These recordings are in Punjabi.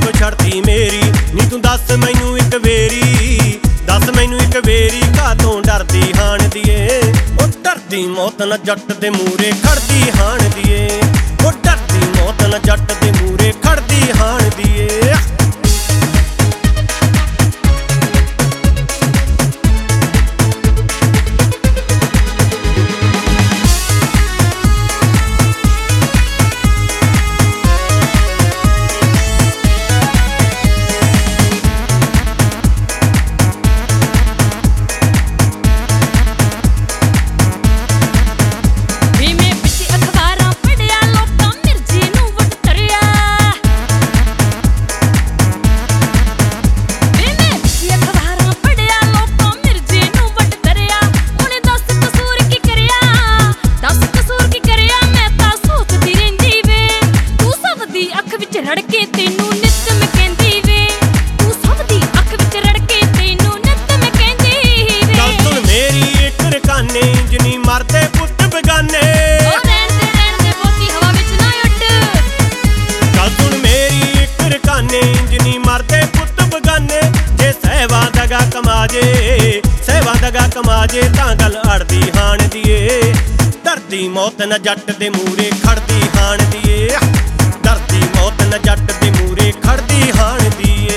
ਤੋਂ ਛੱਡਦੀ ਮੇਰੀ। ਨੀ ਤੂੰ ਦੱਸ ਮੈਨੂੰ ਇੱਕ ਵੇਰੀ, ਦੱਸ ਮੈਨੂੰ ਇੱਕ ਵੇਰੀ, ਕਾਹਤੋਂ ਡਰਦੀ ਹਾਣ ਦੀਏ। ਉਹ ਡਰਦੀ ਮੌਤ ਨਾ ਜੱਟ ਦੇ ਮੂਹਰੇ ਖੜਦੀ ਹਾਣ ਦੀਏ। ਉਹ ਡਰਦੀ ਮੌਤ ਨਾ ਜੱਟ ਦੇ ਮੂਹਰੇ ਖੜਦੀ ਹਾਣ ਦੀਏ। ਰੜਕੇ ਤੈਨੂੰ ਨਿੱਤ ਮੈਂ ਕਹਿੰਦੀ ਵੇ, ਤੂੰ ਸਭ ਦੀ ਅੱਖ ਵਿੱਚ ਰੜਕੇ ਤੈਨੂੰ ਨਿੱਤ ਮੈਂ ਕਹਿੰਦੀ ਵੇ। ਗੱਲ ਸੁਣ ਮੇਰੀ ਇੱਕ ਰਕਾਨੇ, ਜਿਨੀ ਮਰਦੇ ਪੁੱਤ ਬਗਾਨੇ। ਰਹਿਣ ਦੇ ਬਹੁਤੀ ਹਵਾ ਵਿੱਚ ਨਾ ਉੱਡ। ਗੱਲ ਸੁਣ ਮੇਰੀ ਇੱਕ ਰਕਾਨੇ, ਜਿਨੀ ਮਰਦੇ ਪੁੱਤ ਬਗਾਨੇ। ਜੇ ਸਹਿਵਾ ਦਗਾ ਕਮਾ ਜੇ, ਸਹਿਵਾ ਦਗਾ ਕਮਾ ਜੇ, ਤਾਂ ਗੱਲ ਅੜਦੀ ਹਾਣ ਦੀਏ। ਡਰਦੀ ਮੌਤ ਨਾ ਜੱਟ ਦੇ ਮੂਹਰੇ ਖੜਦੀ ਹਾਣ ਦੀਏ। ਡਰਦੀ ਮੌਤ ਨਾ ਜੱਟ ਦੇ ਮੂਹਰੇ ਖੜਦੀ ਹਾਣ ਦੀਏ।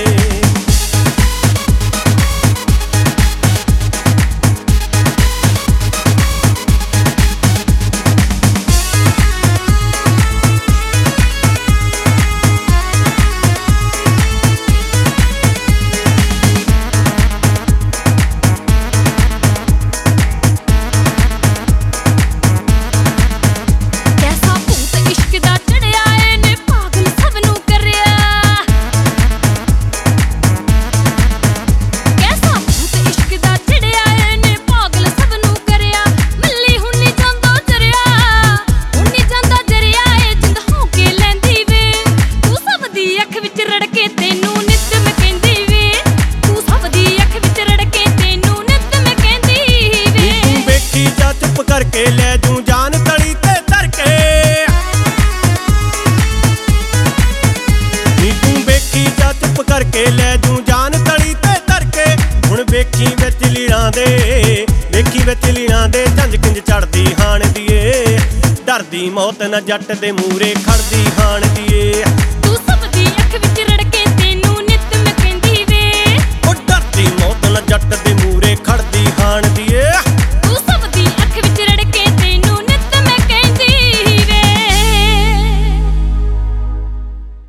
ਕਰਕੇ ਲੈ ਜੂ ਜਾਨ ਤਲੀ ਤੇ ਧਰ ਕੇ। ਨੀ ਤੂੰ ਵੇਖੀ ਜਾ ਚੁੱਪ ਕਰਕੇ ਲੈ ਜੂ ਜਾਨ ਤਲੀ ਤੇ ਧਰ ਕੇ। ਹੁਣ ਵੇਖੀ ਵਿੱਚ ਲੀਰਾਂ ਦੇ, ਵੇਖੀ ਵਿੱਚ ਲੀਰਾਂ ਦੇ, ਝੰਜ ਕਿੰਜ ਚੜਦੀ ਹਾਣ ਦੀਏ। ਡਰਦੀ ਮੌਤ ਨਾ ਜੱਟ ਦੇ ਮੂਹਰੇ ਖੜਦੀ ਹਾਣ ਦੀਏ।